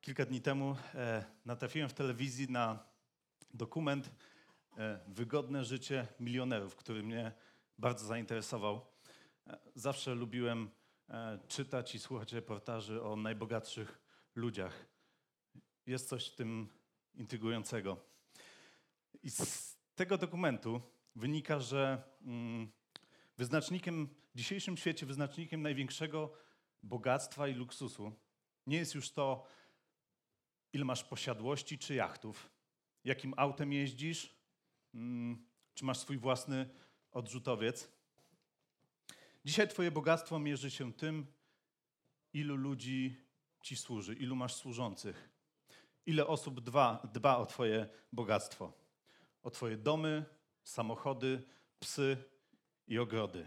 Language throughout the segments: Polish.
Kilka dni temu natrafiłem w telewizji na dokument Wygodne życie milionerów, który mnie bardzo zainteresował. Zawsze lubiłem czytać i słuchać reportaży o najbogatszych ludziach. Jest coś w tym intrygującego. I z tego dokumentu wynika, że w dzisiejszym świecie wyznacznikiem największego bogactwa i luksusu nie jest już to, ile masz posiadłości czy jachtów, jakim autem jeździsz, czy masz swój własny odrzutowiec. Dzisiaj twoje bogactwo mierzy się tym, ilu ludzi ci służy, ilu masz służących, ile osób dba o twoje bogactwo, o twoje domy, samochody, psy i ogrody.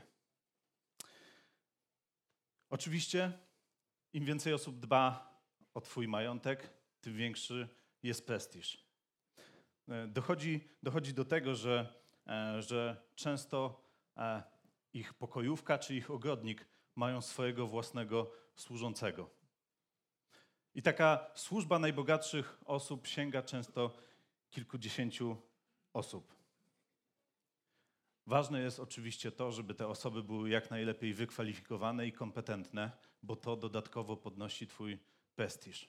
Oczywiście im więcej osób dba o twój majątek, tym większy jest prestiż. Dochodzi do tego, że często ich pokojówka czy ich ogrodnik mają swojego własnego służącego. I taka służba najbogatszych osób sięga często kilkudziesięciu osób. Ważne jest oczywiście to, żeby te osoby były jak najlepiej wykwalifikowane i kompetentne, bo to dodatkowo podnosi twój prestiż.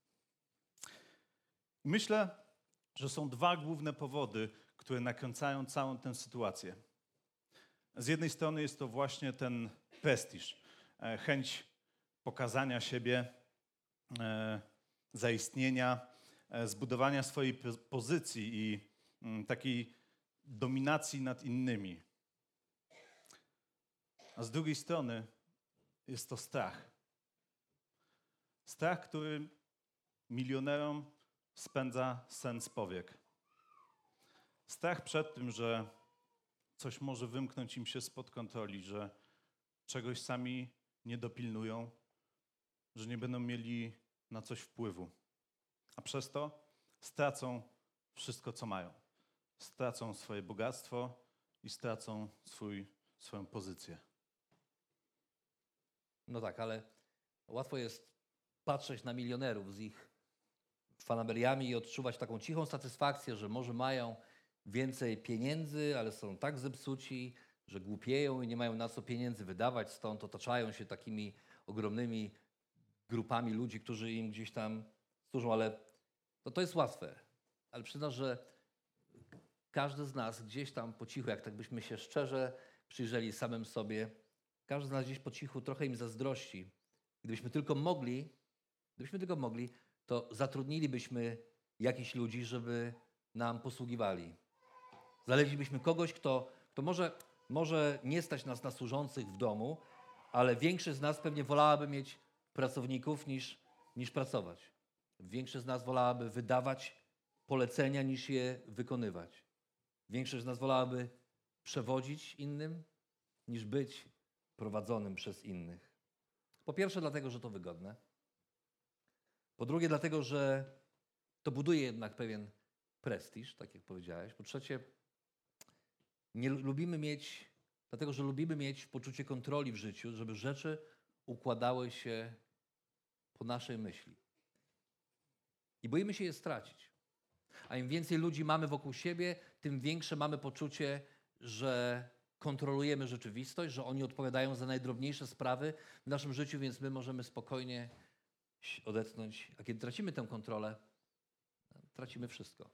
Myślę, że są dwa główne powody, które nakręcają całą tę sytuację. Z jednej strony jest to właśnie ten prestiż, chęć pokazania siebie, zaistnienia, zbudowania swojej pozycji i takiej dominacji nad innymi. A z drugiej strony jest to strach. Strach, który milionerom spędza sen z powiek. Strach przed tym, że coś może wymknąć im się spod kontroli, że czegoś sami nie dopilnują, że nie będą mieli na coś wpływu. A przez to stracą wszystko, co mają. Stracą swoje bogactwo i stracą swoją pozycję. No tak, ale łatwo jest patrzeć na milionerów z ich fanaberiami i odczuwać taką cichą satysfakcję, że może mają więcej pieniędzy, ale są tak zepsuci, że głupieją i nie mają na co pieniędzy wydawać, stąd otaczają się takimi ogromnymi grupami ludzi, którzy im gdzieś tam służą, ale to jest łatwe. Ale przyznasz, że każdy z nas gdzieś tam po cichu, jak tak byśmy się szczerze przyjrzeli samym sobie, każdy z nas gdzieś po cichu trochę im zazdrości. Gdybyśmy tylko mogli, to zatrudnilibyśmy jakichś ludzi, żeby nam posługiwali. Znaleźlibyśmy kogoś, kto może nie stać nas na służących w domu, ale większość z nas pewnie wolałaby mieć pracowników niż pracować. Większość z nas wolałaby wydawać polecenia niż je wykonywać. Większość z nas wolałaby przewodzić innym niż być prowadzonym przez innych. Po pierwsze dlatego, że to wygodne. Po drugie dlatego, że to buduje jednak pewien prestiż, tak jak powiedziałeś. Po trzecie, dlatego że lubimy mieć poczucie kontroli w życiu, żeby rzeczy układały się po naszej myśli. I boimy się je stracić. A im więcej ludzi mamy wokół siebie, tym większe mamy poczucie, że kontrolujemy rzeczywistość, że oni odpowiadają za najdrobniejsze sprawy w naszym życiu, więc my możemy spokojnie odetchnąć. A kiedy tracimy tę kontrolę, tracimy wszystko.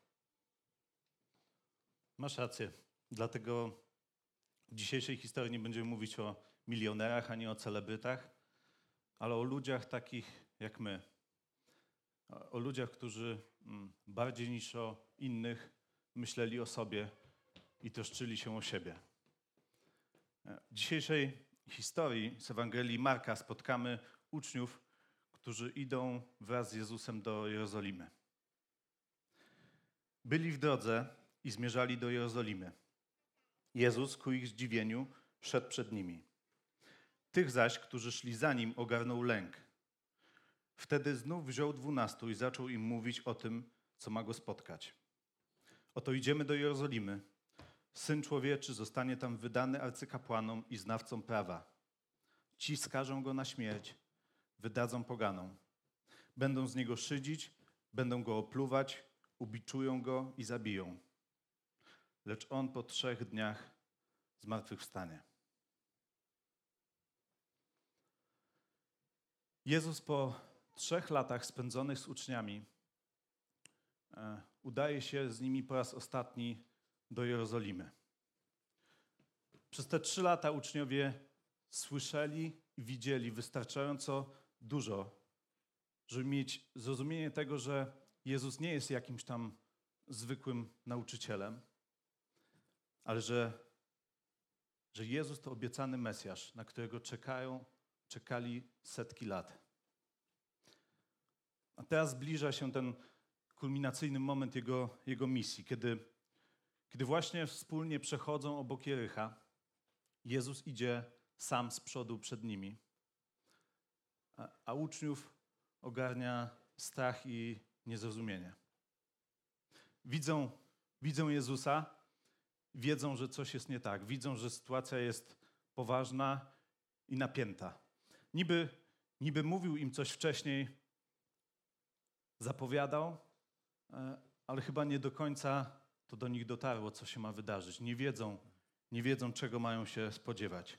Masz rację. Dlatego w dzisiejszej historii nie będziemy mówić o milionerach ani o celebrytach, ale o ludziach takich jak my. O ludziach, którzy bardziej niż o innych myśleli o sobie i troszczyli się o siebie. W dzisiejszej historii z Ewangelii Marka spotkamy uczniów, którzy idą wraz z Jezusem do Jerozolimy. Byli w drodze i zmierzali do Jerozolimy. Jezus ku ich zdziwieniu szedł przed nimi. Tych zaś, którzy szli za nim, ogarnął lęk. Wtedy znów wziął 12 i zaczął im mówić o tym, co ma go spotkać. Oto idziemy do Jerozolimy. Syn Człowieczy zostanie tam wydany arcykapłanom i znawcom prawa. Ci skażą go na śmierć, wydadzą poganom. Będą z niego szydzić, będą go opluwać, ubiczują go i zabiją. Lecz on po 3 dniach zmartwychwstanie. Jezus po 3 latach spędzonych z uczniami udaje się z nimi po raz ostatni do Jerozolimy. Przez te 3 lata uczniowie słyszeli i widzieli wystarczająco dużo, żeby mieć zrozumienie tego, że Jezus nie jest jakimś tam zwykłym nauczycielem, ale że Jezus to obiecany Mesjasz, na którego czekali setki lat. A teraz zbliża się ten kulminacyjny moment jego misji, kiedy właśnie wspólnie przechodzą obok Jericha. Jezus idzie sam z przodu przed nimi, a uczniów ogarnia strach i niezrozumienie. Widzą Jezusa, wiedzą, że coś jest nie tak, widzą, że sytuacja jest poważna i napięta. Niby mówił im coś wcześniej, zapowiadał, ale chyba nie do końca to do nich dotarło, co się ma wydarzyć. Nie wiedzą, czego mają się spodziewać.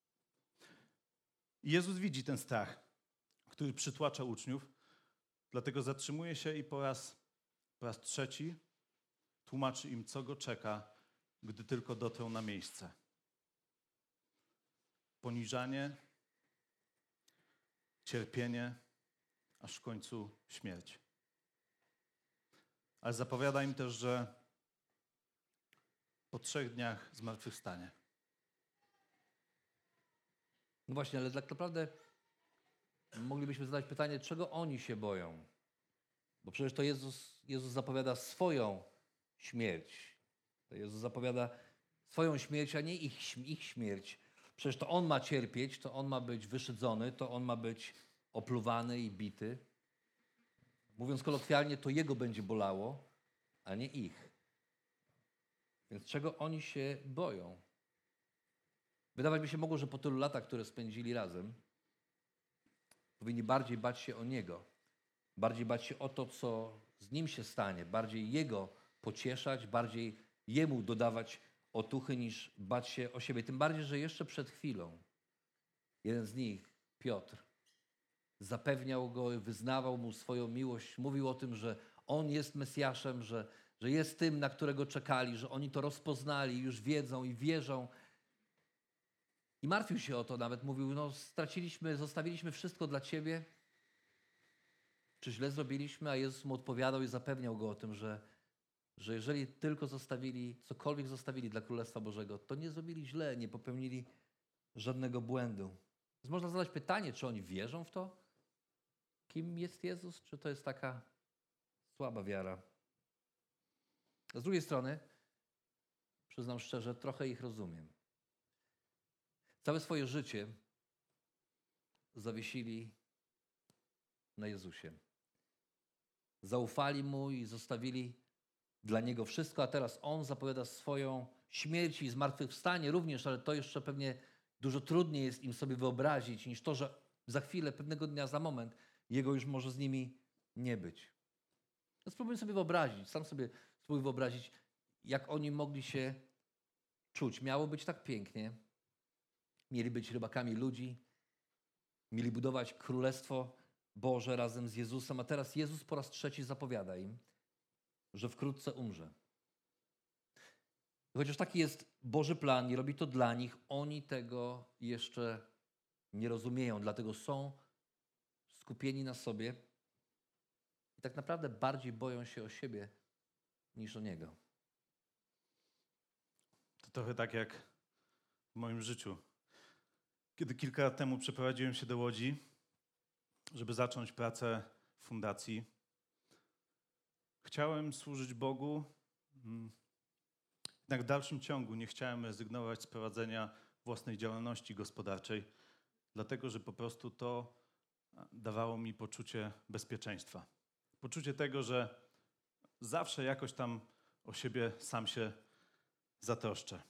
I Jezus widzi ten strach, który przytłacza uczniów, dlatego zatrzymuje się i po raz 3 tłumaczy im, co go czeka, gdy tylko dotrą na miejsce. Poniżanie, cierpienie, aż w końcu śmierć. Ale zapowiada im też, że po 3 dniach zmartwychwstanie. No właśnie, ale tak naprawdę moglibyśmy zadać pytanie, czego oni się boją? Bo przecież to Jezus zapowiada swoją śmierć. To Jezus zapowiada swoją śmierć, a nie ich śmierć. Przecież to On ma cierpieć, to On ma być wyszydzony, to On ma być opluwany i bity. Mówiąc kolokwialnie, to Jego będzie bolało, a nie ich. Więc czego oni się boją? Wydawać by się mogło, że po tylu latach, które spędzili razem, powinni bardziej bać się o Niego. Bardziej bać się o to, co z Nim się stanie. Bardziej Jego pocieszać, bardziej Jemu dodawać otuchy, niż bać się o siebie. Tym bardziej, że jeszcze przed chwilą jeden z nich, Piotr, zapewniał go, wyznawał mu swoją miłość, mówił o tym, że on jest Mesjaszem, że jest tym, na którego czekali, że oni to rozpoznali, już wiedzą i wierzą. I martwił się o to nawet, mówił, zostawiliśmy wszystko dla Ciebie. Czy źle zrobiliśmy? A Jezus mu odpowiadał i zapewniał go o tym, że jeżeli tylko cokolwiek zostawili dla Królestwa Bożego, to nie zrobili źle, nie popełnili żadnego błędu. Więc można zadać pytanie, czy oni wierzą w to, kim jest Jezus, czy to jest taka słaba wiara. A z drugiej strony, przyznam szczerze, trochę ich rozumiem. Całe swoje życie zawiesili na Jezusie. Zaufali Mu i zostawili dla Niego wszystko, a teraz On zapowiada swoją śmierć i zmartwychwstanie również, ale to jeszcze pewnie dużo trudniej jest im sobie wyobrazić, niż to, że za chwilę, pewnego dnia, za moment, Jego już może z nimi nie być. No spróbuj sobie wyobrazić, spróbuj wyobrazić, jak oni mogli się czuć. Miało być tak pięknie. Mieli być rybakami ludzi. Mieli budować Królestwo Boże razem z Jezusem, a teraz Jezus po raz 3 zapowiada im, że wkrótce umrze. Chociaż taki jest Boży plan i robi to dla nich, oni tego jeszcze nie rozumieją, dlatego są skupieni na sobie i tak naprawdę bardziej boją się o siebie niż o Niego. To trochę tak jak w moim życiu. Kiedy kilka lat temu przeprowadziłem się do Łodzi, żeby zacząć pracę w fundacji, chciałem służyć Bogu, jednak w dalszym ciągu nie chciałem rezygnować z prowadzenia własnej działalności gospodarczej, dlatego że po prostu to dawało mi poczucie bezpieczeństwa. Poczucie tego, że zawsze jakoś tam o siebie sam się zatroszczę.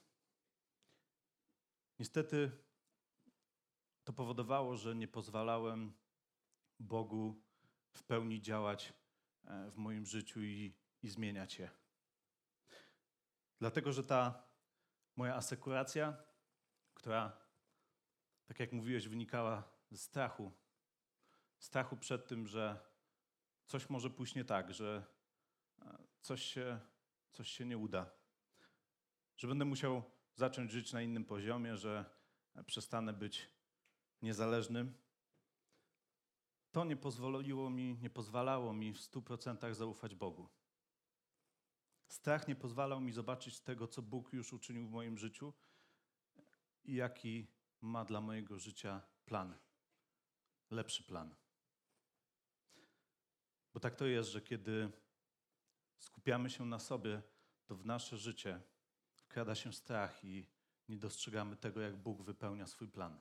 Niestety to powodowało, że nie pozwalałem Bogu w pełni działać w moim życiu i zmieniać je. Dlatego, że ta moja asekuracja, która, tak jak mówiłeś, wynikała z strachu. Strachu przed tym, że coś może pójść nie tak, że coś się nie uda. Że będę musiał zacząć żyć na innym poziomie, że przestanę być niezależnym. To nie pozwalało mi w 100% zaufać Bogu. Strach nie pozwalał mi zobaczyć tego, co Bóg już uczynił w moim życiu i jaki ma dla mojego życia plan. Lepszy plan. Bo tak to jest, że kiedy skupiamy się na sobie, to w nasze życie wkrada się strach i nie dostrzegamy tego, jak Bóg wypełnia swój plan.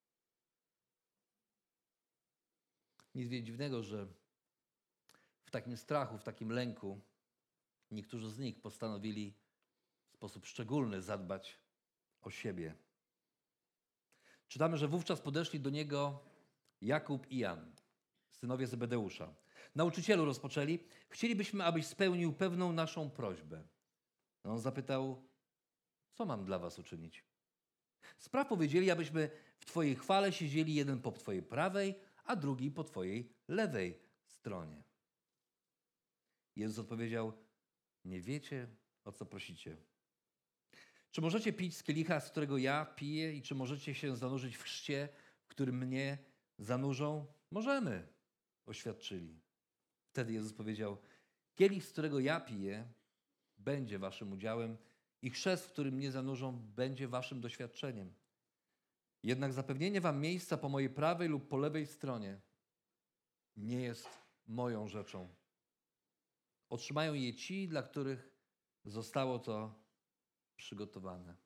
Nic dziwnego, że w takim strachu, w takim lęku niektórzy z nich postanowili w sposób szczególny zadbać o siebie. Czytamy, że wówczas podeszli do niego Jakub i Jan, synowie Zebedeusza. Nauczycielu, rozpoczęli, chcielibyśmy, abyś spełnił pewną naszą prośbę. On zapytał, co mam dla was uczynić? Spraw, powiedzieli, abyśmy w twojej chwale siedzieli jeden po twojej prawej, a drugi po twojej lewej stronie. Jezus odpowiedział, nie wiecie, o co prosicie. Czy możecie pić z kielicha, z którego ja piję i czy możecie się zanurzyć w chrzcie, w którym mnie zanurzą? Możemy, oświadczyli. Wtedy Jezus powiedział, kielich, z którego ja piję, będzie waszym udziałem i chrzest, w którym mnie zanurzą, będzie waszym doświadczeniem. Jednak zapewnienie wam miejsca po mojej prawej lub po lewej stronie nie jest moją rzeczą. Otrzymają je ci, dla których zostało to przygotowane.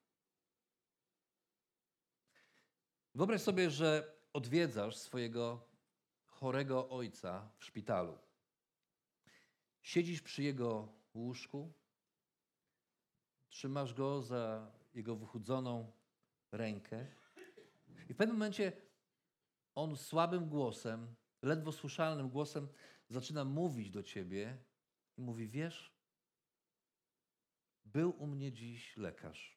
Wyobraź sobie, że odwiedzasz swojego chorego ojca w szpitalu. Siedzisz przy jego łóżku, trzymasz go za jego wychudzoną rękę i w pewnym momencie on słabym głosem, ledwo słyszalnym głosem zaczyna mówić do ciebie i mówi, wiesz, był u mnie dziś lekarz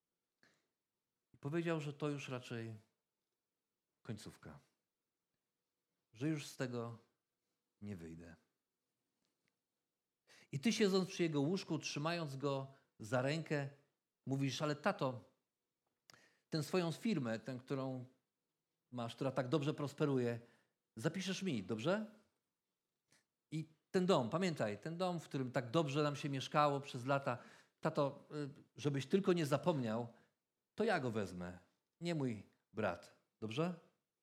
i powiedział, że to już raczej końcówka, że już z tego nie wyjdę. I ty siedząc przy jego łóżku, trzymając go za rękę, mówisz, ale tato, tę swoją firmę, tę, którą masz, która tak dobrze prosperuje, zapiszesz mi, dobrze? I ten dom, pamiętaj, ten dom, w którym tak dobrze nam się mieszkało przez lata, tato, żebyś tylko nie zapomniał, to ja go wezmę, nie mój brat, dobrze?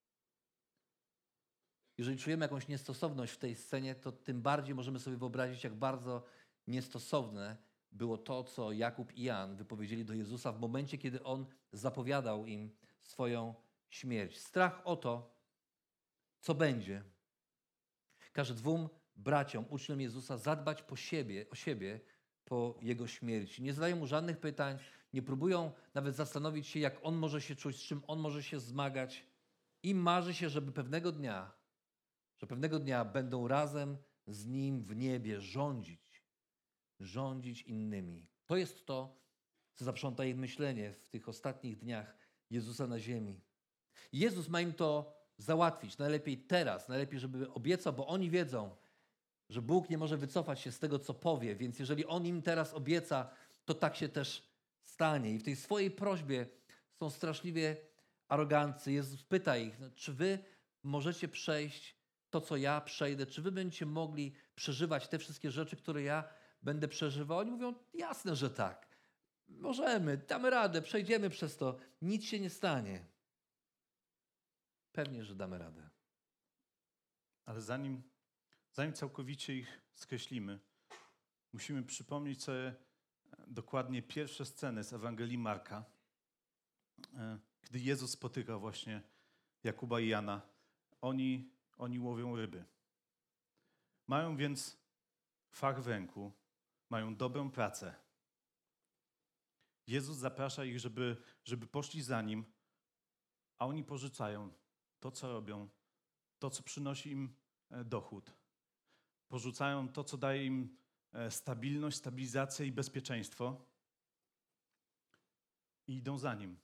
Jeżeli czujemy jakąś niestosowność w tej scenie, to tym bardziej możemy sobie wyobrazić, jak bardzo niestosowne było to, co Jakub i Jan wypowiedzieli do Jezusa w momencie, kiedy On zapowiadał im swoją śmierć. Strach o to, co będzie. Każe dwóm braciom, uczniom Jezusa, zadbać o siebie po Jego śmierci. Nie zadają Mu żadnych pytań, nie próbują nawet zastanowić się, jak On może się czuć, z czym On może się zmagać. Im marzy się, że pewnego dnia będą razem z Nim w niebie rządzić innymi. To jest to, co zaprząta ich myślenie w tych ostatnich dniach Jezusa na ziemi. Jezus ma im to załatwić, najlepiej teraz, najlepiej, żeby obiecał, bo oni wiedzą, że Bóg nie może wycofać się z tego, co powie, więc jeżeli On im teraz obieca, to tak się też stanie. I w tej swojej prośbie są straszliwie aroganccy. Jezus pyta ich, czy wy możecie przejść to, co ja przejdę? Czy wy będziecie mogli przeżywać te wszystkie rzeczy, które ja będę przeżywał? Oni mówią, jasne, że tak. Możemy, damy radę, przejdziemy przez to. Nic się nie stanie. Pewnie, że damy radę. Ale zanim całkowicie ich skreślimy, musimy przypomnieć sobie dokładnie pierwsze sceny z Ewangelii Marka, gdy Jezus spotyka właśnie Jakuba i Jana. Oni łowią ryby. Mają więc fach w ręku, mają dobrą pracę. Jezus zaprasza ich, żeby poszli za Nim, a oni porzucają to, co robią, to, co przynosi im dochód porzucają to, co daje im stabilność, stabilizację i bezpieczeństwo i idą za nim.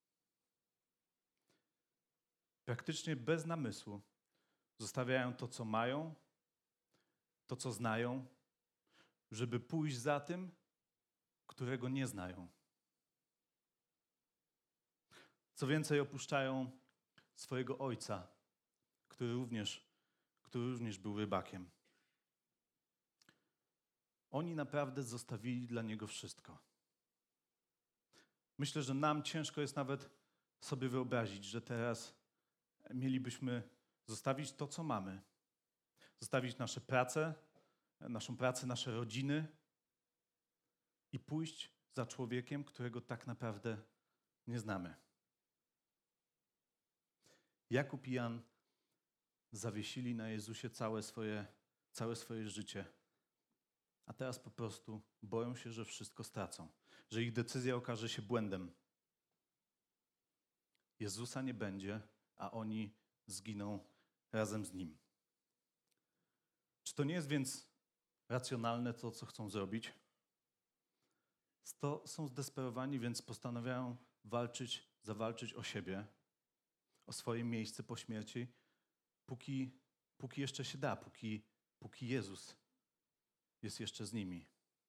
Praktycznie bez namysłu zostawiają to, co mają, to, co znają, żeby pójść za tym, którego nie znają. Co więcej, opuszczają swojego ojca, który również był rybakiem. Oni naprawdę zostawili dla niego wszystko. Myślę, że nam ciężko jest nawet sobie wyobrazić, że teraz mielibyśmy zostawić to, co mamy. Zostawić naszą pracę, nasze rodziny i pójść za człowiekiem, którego tak naprawdę nie znamy. Jakub i Jan zawiesili na Jezusie całe swoje życie, a teraz po prostu boją się, że wszystko stracą, że ich decyzja okaże się błędem. Jezusa nie będzie, a oni zginą razem z Nim. Czy to nie jest więc racjonalne to, co chcą zrobić? Są zdesperowani, więc postanawiają zawalczyć o siebie, o swoje miejsce po śmierci, póki jeszcze się da, póki Jezus jest jeszcze z nimi.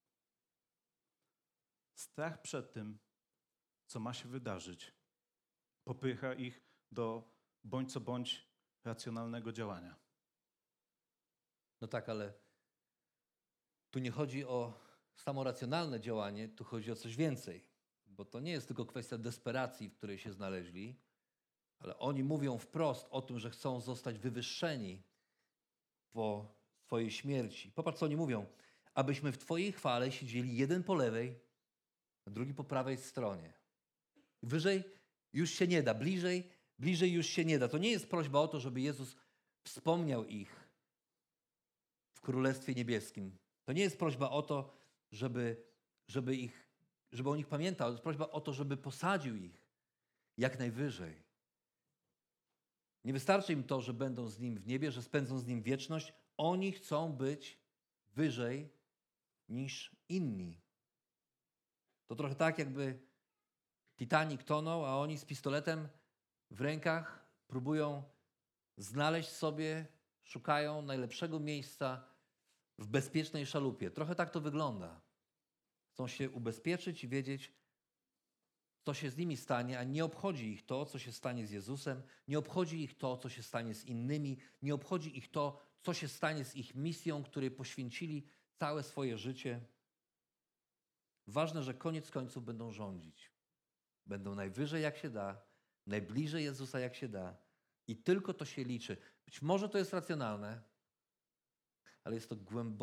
Strach przed tym, co ma się wydarzyć, popycha ich do bądź co bądź racjonalnego działania. No tak, ale tu nie chodzi o samo racjonalne działanie, tu chodzi o coś więcej. Bo to nie jest tylko kwestia desperacji, w której się znaleźli, ale oni mówią wprost o tym, że chcą zostać wywyższeni po swojej śmierci. Popatrz, co oni mówią. Abyśmy w Twojej chwale siedzieli jeden po lewej, a drugi po prawej stronie. Wyżej już się nie da, bliżej już się nie da. To nie jest prośba o to, żeby Jezus wspomniał ich w Królestwie Niebieskim. To nie jest prośba o to, żeby o nich pamiętał. To jest prośba o to, żeby posadził ich jak najwyżej. Nie wystarczy im to, że będą z Nim w niebie, że spędzą z Nim wieczność. Oni chcą być wyżej niż inni. To trochę tak, jakby Titanic tonął, a oni z pistoletem w rękach próbują znaleźć sobie, szukają najlepszego miejsca w bezpiecznej szalupie. Trochę tak to wygląda. Chcą się ubezpieczyć i wiedzieć, co się z nimi stanie, a nie obchodzi ich to, co się stanie z Jezusem, nie obchodzi ich to, co się stanie z innymi, nie obchodzi ich to, co się stanie z ich misją, której poświęcili całe swoje życie. Ważne, że koniec końców będą rządzić. Będą najwyżej jak się da, najbliżej Jezusa jak się da i tylko to się liczy. Być może to jest racjonalne, ale jest to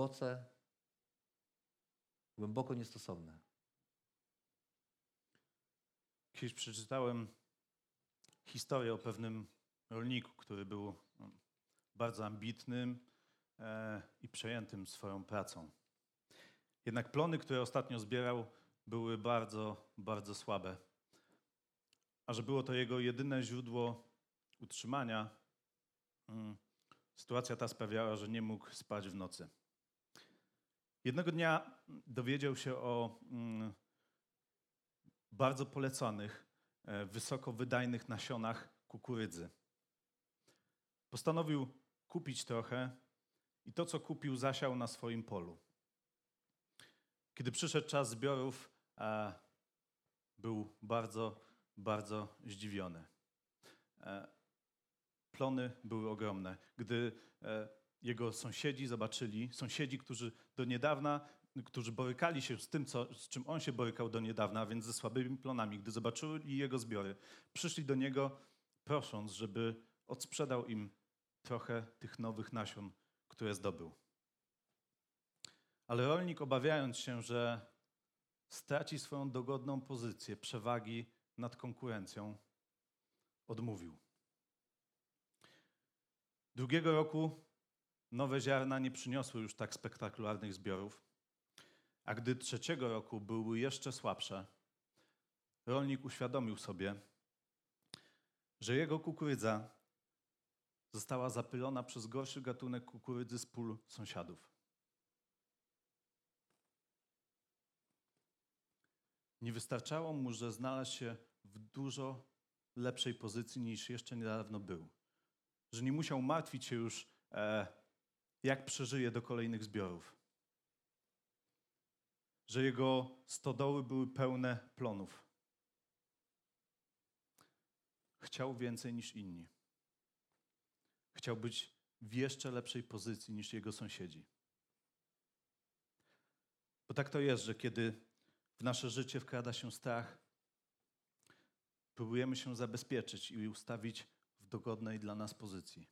głęboko niestosowne. Kiedyś przeczytałem historię o pewnym rolniku, który był bardzo ambitnym i przejętym swoją pracą. Jednak plony, które ostatnio zbierał, były bardzo, bardzo słabe. A że było to jego jedyne źródło utrzymania, sytuacja ta sprawiała, że nie mógł spać w nocy. Jednego dnia dowiedział się o bardzo polecanych, wysoko wydajnych nasionach kukurydzy. Postanowił kupić trochę i to, co kupił, zasiał na swoim polu. Kiedy przyszedł czas zbiorów, był bardzo, bardzo zdziwiony. Plony były ogromne. Gdy jego sąsiedzi, którzy do niedawna, którzy borykali się z tym, z czym on się borykał do niedawna, więc ze słabymi plonami, gdy zobaczyli jego zbiory, przyszli do niego prosząc, żeby odsprzedał im trochę tych nowych nasion, które zdobył. Ale rolnik, obawiając się, że straci swoją dogodną pozycję przewagi nad konkurencją, odmówił. Drugiego roku nowe ziarna nie przyniosły już tak spektakularnych zbiorów, a gdy trzeciego roku były jeszcze słabsze, rolnik uświadomił sobie, że jego kukurydza została zapylona przez gorszy gatunek kukurydzy z pól sąsiadów. Nie wystarczało mu, że znalazł się w dużo lepszej pozycji niż jeszcze niedawno był. Że nie musiał martwić się już, jak przeżyje do kolejnych zbiorów. Że jego stodoły były pełne plonów. Chciał więcej niż inni. Chciał być w jeszcze lepszej pozycji niż jego sąsiedzi. Bo tak to jest, że kiedy w nasze życie wkrada się strach, próbujemy się zabezpieczyć i ustawić w dogodnej dla nas pozycji.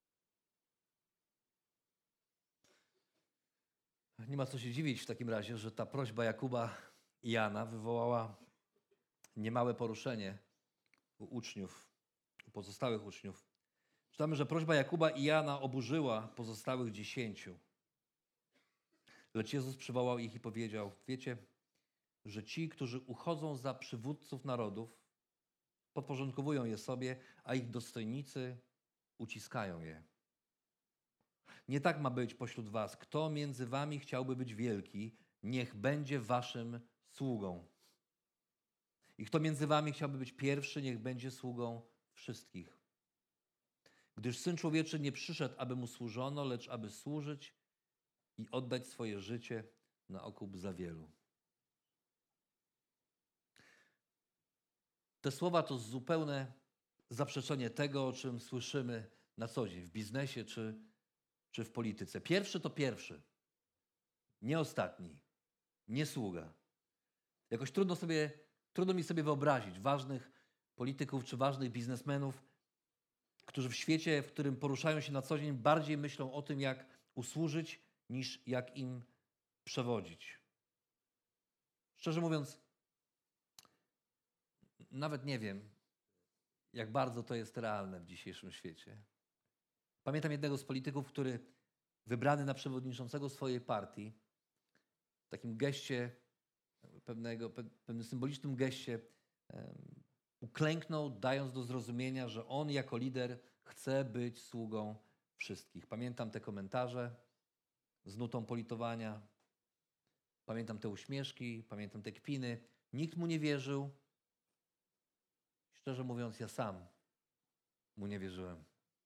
Nie ma co się dziwić w takim razie, że ta prośba Jakuba i Jana wywołała niemałe poruszenie u uczniów, u pozostałych uczniów. Czytamy, że prośba Jakuba i Jana oburzyła pozostałych 10. Lecz Jezus przywołał ich i powiedział: wiecie, że ci, którzy uchodzą za przywódców narodów, podporządkowują je sobie, a ich dostojnicy uciskają je. Nie tak ma być pośród was. Kto między wami chciałby być wielki, niech będzie waszym sługą. I kto między wami chciałby być pierwszy, niech będzie sługą wszystkich. Gdyż Syn Człowieczy nie przyszedł, aby mu służono, lecz aby służyć i oddać swoje życie na okup za wielu. Te słowa to zupełne zaprzeczenie tego, o czym słyszymy na co dzień w biznesie czy w polityce. Pierwszy to pierwszy, nie ostatni, nie sługa. Jakoś trudno mi sobie wyobrazić ważnych polityków czy ważnych biznesmenów, którzy w świecie, w którym poruszają się na co dzień, bardziej myślą o tym, jak usłużyć, niż jak im przewodzić. Szczerze mówiąc, nawet nie wiem, jak bardzo to jest realne w dzisiejszym świecie. Pamiętam jednego z polityków, który wybrany na przewodniczącego swojej partii, w takim geście, pewnym symbolicznym geście, uklęknął, dając do zrozumienia, że on jako lider chce być sługą wszystkich. Pamiętam te komentarze z nutą politowania, pamiętam te uśmieszki, pamiętam te kpiny. Nikt mu nie wierzył. Szczerze mówiąc, ja sam mu nie wierzyłem.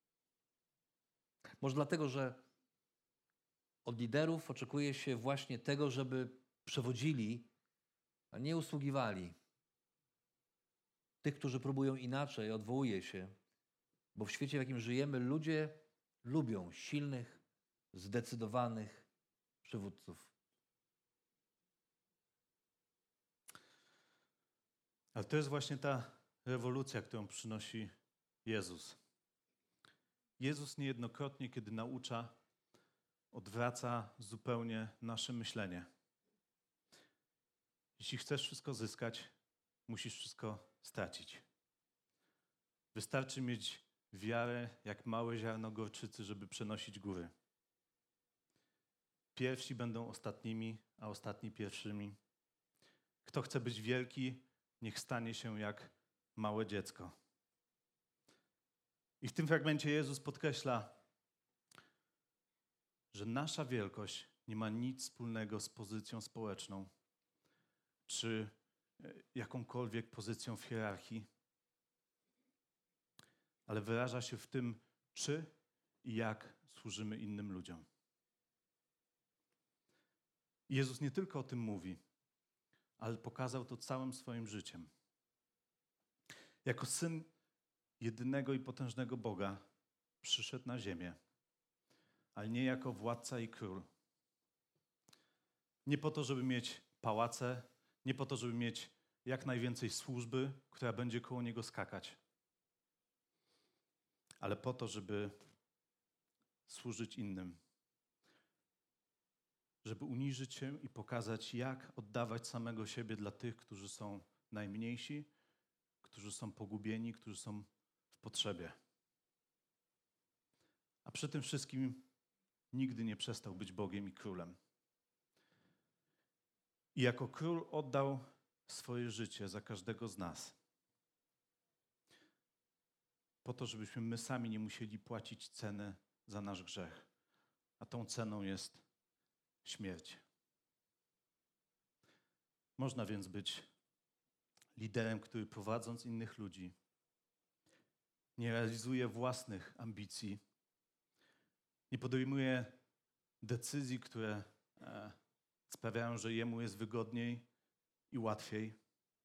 Może dlatego, że od liderów oczekuje się właśnie tego, żeby przewodzili, a nie usługiwali. Tych, którzy próbują inaczej, odwołuje się, bo w świecie, w jakim żyjemy, ludzie lubią silnych, zdecydowanych przywódców. Ale to jest właśnie ta rewolucja, którą przynosi Jezus. Jezus niejednokrotnie, kiedy naucza, odwraca zupełnie nasze myślenie. Jeśli chcesz wszystko zyskać, musisz wszystko stracić. Wystarczy mieć wiarę jak małe ziarno gorczycy, żeby przenosić góry. Pierwsi będą ostatnimi, a ostatni pierwszymi. Kto chce być wielki, niech stanie się jak małe dziecko. I w tym fragmencie Jezus podkreśla, że nasza wielkość nie ma nic wspólnego z pozycją społeczną, czy jakąkolwiek pozycją w hierarchii, ale wyraża się w tym, czy i jak służymy innym ludziom. Jezus nie tylko o tym mówi, ale pokazał to całym swoim życiem. Jako Syn jedynego i potężnego Boga przyszedł na ziemię, ale nie jako władca i król. Nie po to, żeby mieć pałace, nie po to, żeby mieć jak najwięcej służby, która będzie koło Niego skakać, ale po to, żeby służyć innym. Żeby uniżyć się i pokazać, jak oddawać samego siebie dla tych, którzy są najmniejsi, którzy są pogubieni, którzy są w potrzebie. A przy tym wszystkim nigdy nie przestał być Bogiem i Królem. I jako Król oddał swoje życie za każdego z nas. po to, żebyśmy my sami nie musieli płacić ceny za nasz grzech. A tą ceną jest śmierć. Można więc być liderem, który prowadząc innych ludzi, nie realizuje własnych ambicji, nie podejmuje decyzji, które sprawiają, że jemu jest wygodniej i łatwiej,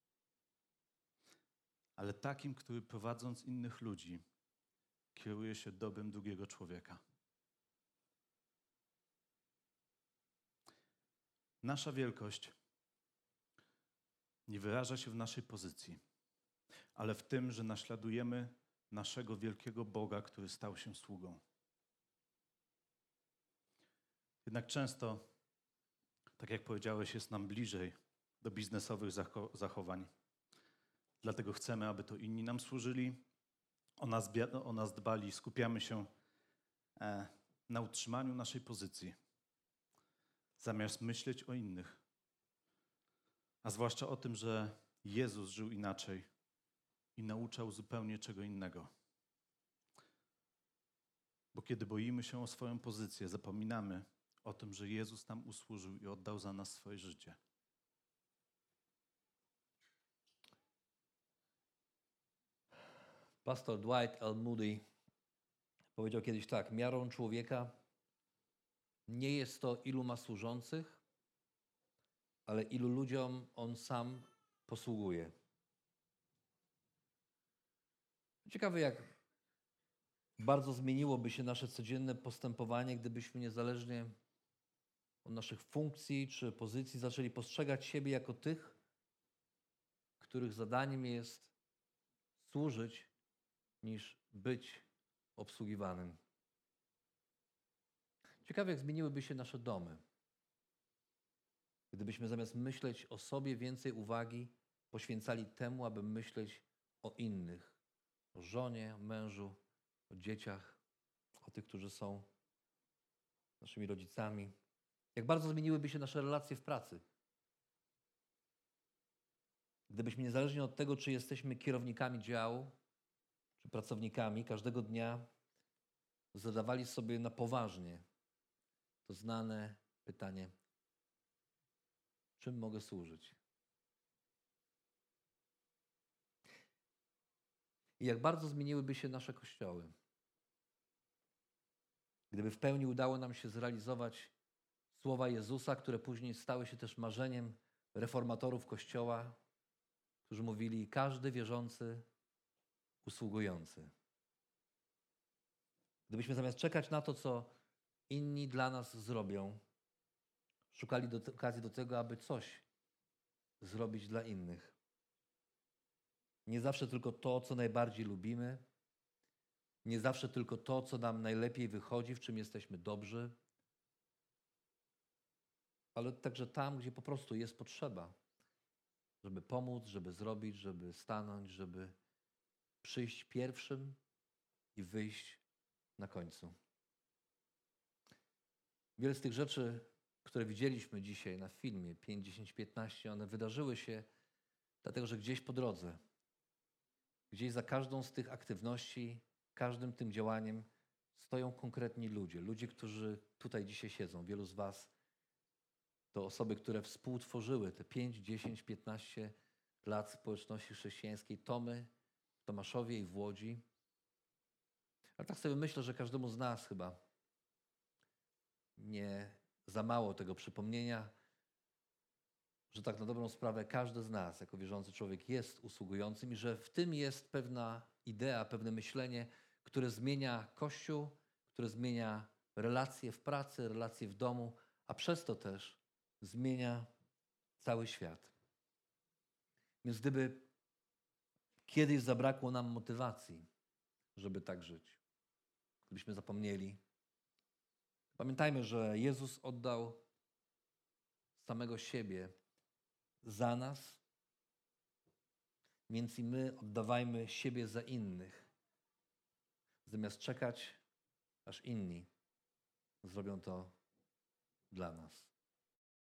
ale takim, który prowadząc innych ludzi, kieruje się dobrem drugiego człowieka. Nasza wielkość nie wyraża się w naszej pozycji, ale w tym, że naśladujemy naszego wielkiego Boga, który stał się sługą. Jednak często, tak jak powiedziałeś, jest nam bliżej do biznesowych zachowań. Dlatego chcemy, aby to inni nam służyli, o nas dbali, skupiamy się na utrzymaniu naszej pozycji, zamiast myśleć o innych. A zwłaszcza o tym, że Jezus żył inaczej i nauczał zupełnie czego innego. Bo kiedy boimy się o swoją pozycję, zapominamy o tym, że Jezus nam usłużył i oddał za nas swoje życie. Pastor Dwight L. Moody powiedział kiedyś tak: miarą człowieka nie jest to, ilu ma służących, ale ilu ludziom on sam posługuje. Ciekawe, jak bardzo zmieniłoby się nasze codzienne postępowanie, gdybyśmy niezależnie od naszych funkcji czy pozycji zaczęli postrzegać siebie jako tych, których zadaniem jest służyć, niż być obsługiwanym. Ciekawe, jak zmieniłyby się nasze domy, gdybyśmy zamiast myśleć o sobie, więcej uwagi poświęcali temu, aby myśleć o innych, o żonie, o mężu, o dzieciach, o tych, którzy są naszymi rodzicami. Jak bardzo zmieniłyby się nasze relacje w pracy, gdybyśmy niezależnie od tego, czy jesteśmy kierownikami działu, czy pracownikami, każdego dnia zadawali sobie na poważnie to znane pytanie: czym mogę służyć? I jak bardzo zmieniłyby się nasze kościoły, gdyby w pełni udało nam się zrealizować słowa Jezusa, które później stały się też marzeniem reformatorów Kościoła, którzy mówili: każdy wierzący usługujący. Gdybyśmy zamiast czekać na to, co inni dla nas zrobią, szukali okazji do tego, aby coś zrobić dla innych. Nie zawsze tylko to, co najbardziej lubimy, nie zawsze tylko to, co nam najlepiej wychodzi, w czym jesteśmy dobrzy, ale także tam, gdzie po prostu jest potrzeba, żeby pomóc, żeby zrobić, żeby stanąć, żeby przyjść pierwszym i wyjść na końcu. Wiele z tych rzeczy, które widzieliśmy dzisiaj na filmie 5, 10, 15, one wydarzyły się dlatego, że gdzieś po drodze, gdzieś za każdą z tych aktywności, każdym tym działaniem stoją konkretni ludzie. Ludzie, którzy tutaj dzisiaj siedzą. Wielu z was to osoby, które współtworzyły te 5, 10, 15 lat społeczności chrześcijańskiej. Tomy w Tomaszowie i w Łodzi. Ale tak sobie myślę, że każdemu z nas chyba nie za mało tego przypomnienia, że tak na dobrą sprawę każdy z nas jako wierzący człowiek jest usługującym i że w tym jest pewna idea, pewne myślenie, które zmienia Kościół, które zmienia relacje w pracy, relacje w domu, a przez to też zmienia cały świat. Więc gdyby kiedyś zabrakło nam motywacji, żeby tak żyć, gdybyśmy zapomnieli, pamiętajmy, że Jezus oddał samego siebie za nas, więc i my oddawajmy siebie za innych, zamiast czekać, aż inni zrobią to dla nas.